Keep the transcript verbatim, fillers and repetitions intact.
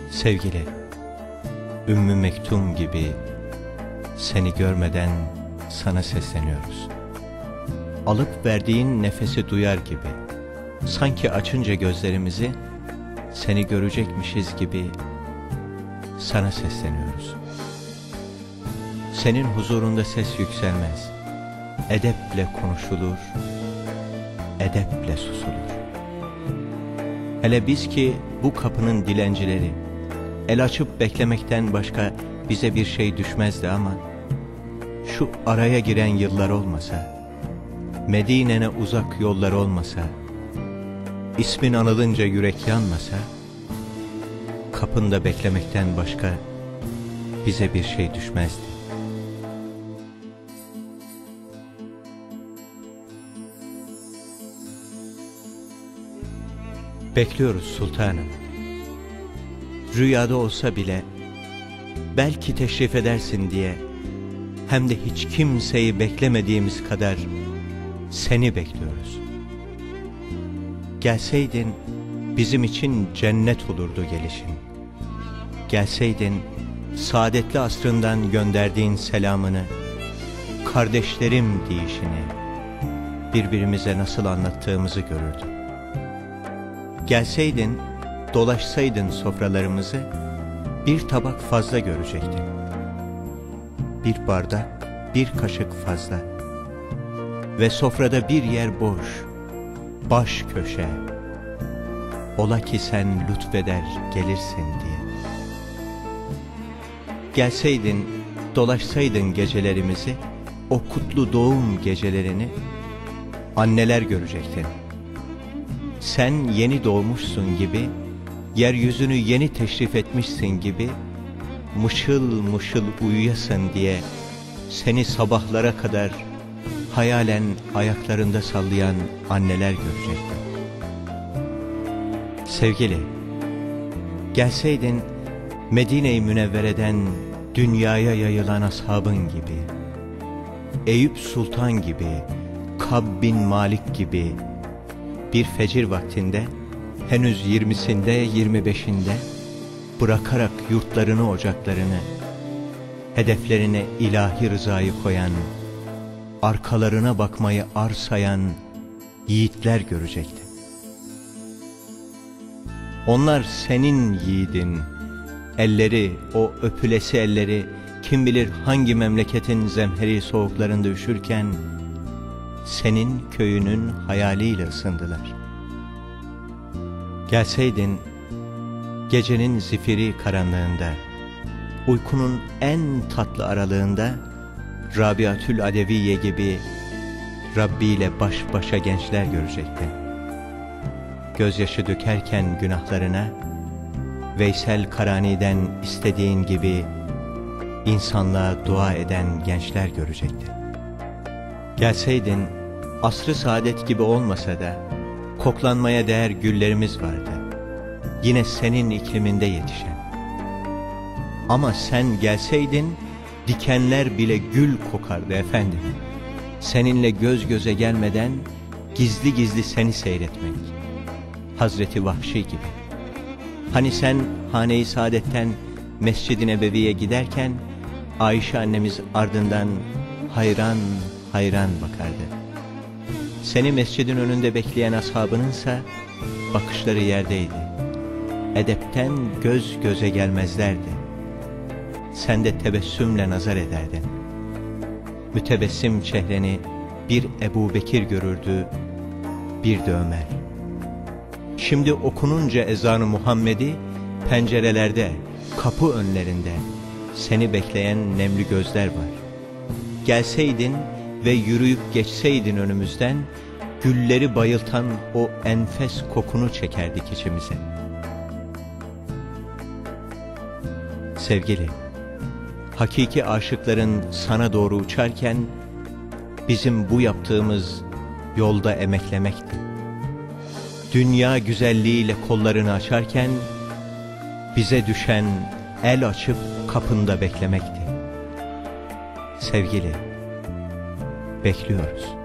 Sevgili, Ümmü Mektum gibi seni görmeden sana sesleniyoruz. Alıp verdiğin nefesi duyar gibi, sanki açınca gözlerimizi seni görecekmişiz gibi sana sesleniyoruz. Senin huzurunda ses yükselmez, edeple konuşulur, edeple susulur. Hele biz ki bu kapının dilencileri, el açıp beklemekten başka bize bir şey düşmezdi ama şu araya giren yıllar olmasa, Medine'ne uzak yollar olmasa, ismin anılınca yürek yanmasa, kapında beklemekten başka bize bir şey düşmezdi. Bekliyoruz sultanım. Rüyada olsa bile belki teşrif edersin diye, hem de hiç kimseyi beklemediğimiz kadar seni bekliyoruz. Gelseydin bizim için cennet olurdu gelişin. Gelseydin saadetli asrından gönderdiğin selamını, kardeşlerim deyişini birbirimize nasıl anlattığımızı görürdüm. Gelseydin, dolaşsaydın sofralarımızı, bir tabak fazla görecektin. Bir bardak, bir kaşık fazla. Ve sofrada bir yer boş, baş köşe. Ola ki sen lütfeder gelirsin diye. Gelseydin, dolaşsaydın gecelerimizi, o kutlu doğum gecelerini anneler görecektin. Sen yeni doğmuşsun gibi, yeryüzünü yeni teşrif etmişsin gibi, mışıl mışıl uyuyasın diye seni sabahlara kadar hayalen ayaklarında sallayan anneler görecektin. Sevgili, gelseydin Medine-i Münevvere'den dünyaya yayılan ashabın gibi, Eyüp Sultan gibi, Kab bin Malik gibi, bir fecir vaktinde, henüz yirmisinde, yirmi beşinde, bırakarak yurtlarını, ocaklarını, hedeflerine ilahi rızayı koyan, arkalarına bakmayı arsayan yiğitler görecekti. Onlar senin yiğidin, elleri, o öpülesi elleri, kim bilir hangi memleketin zemheri soğuklarında üşürken, senin köyünün hayaliyle ısındılar. Gelseydin, gecenin zifiri karanlığında, uykunun en tatlı aralığında, Rabiatül Adeviye gibi Rabbi ile baş başa gençler görecektin. Gözyaşı dökerken günahlarına, Veysel Karani'den istediğin gibi insanlığa dua eden gençler görecektin. Gelseydin, asr-ı saadet gibi olmasa da koklanmaya değer güllerimiz vardı. Yine senin ikliminde yetişen. Ama sen gelseydin, dikenler bile gül kokardı efendim. Seninle göz göze gelmeden gizli gizli seni seyretmek. Hazreti Vahşi gibi. Hani sen Hane-i Saadet'ten Mescid-i Nebevi'ye giderken Ayşe annemiz ardından hayran hayran bakardı. Seni mescidin önünde bekleyen ashabınınsa bakışları yerdeydi. Edepten göz göze gelmezlerdi. Sen de tebessümle nazar ederdin. Mütebessim çehreni bir Ebu Bekir görürdü, bir de Ömer. Şimdi okununca ezan-ı Muhammed'i pencerelerde, kapı önlerinde seni bekleyen nemli gözler var. Gelseydin ve yürüyüp geçseydin önümüzden, gülleri bayıltan o enfes kokunu çekerdik içimize. Sevgili, hakiki aşıkların sana doğru uçarken, bizim bu yaptığımız yolda emeklemekti. Dünya güzelliğiyle kollarını açarken, bize düşen el açıp kapında beklemekti. Sevgili, bekliyoruz.